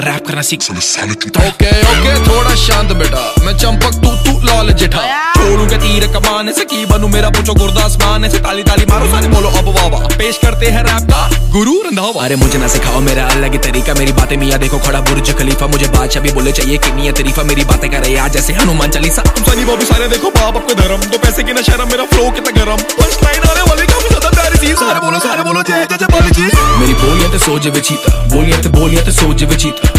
Rap करना सीख। Okay okay थोड़ा शांत बेटा, मैं चंपक तू लाल जेठा। छोड़ूंगा तीर कमाने से की बनू मेरा पूछो गुरदासमान से। ताली ताली मारो सारे बोलो अब वाह वाह। पेश करते हैं रैप का गुरु रंधावा। अरे मुझे ना सिखाओ मेरा अलग तरीका, मेरी बातें मियाँ देखो खड़ा बुर्ज खलीफा। मुझे बादशाह भी बोले चाहिए कि नहीं तरीफा, मेरी बातें कर रहे आज जैसे हनुमान चालीसा। तुम सनी बॉबी सारे देखो बाप आपको धर्म, तो पैसे की ना शर्म, मेरा फ्लो कितना गरम। फर्स्ट लाइन आने वाली काफी ज्यादा प्यारी सी। सारे बोलो जय जय जय बाली जी। मेरी बोलियां तो सोच विचीता, बोलियां तो सोच विचीता।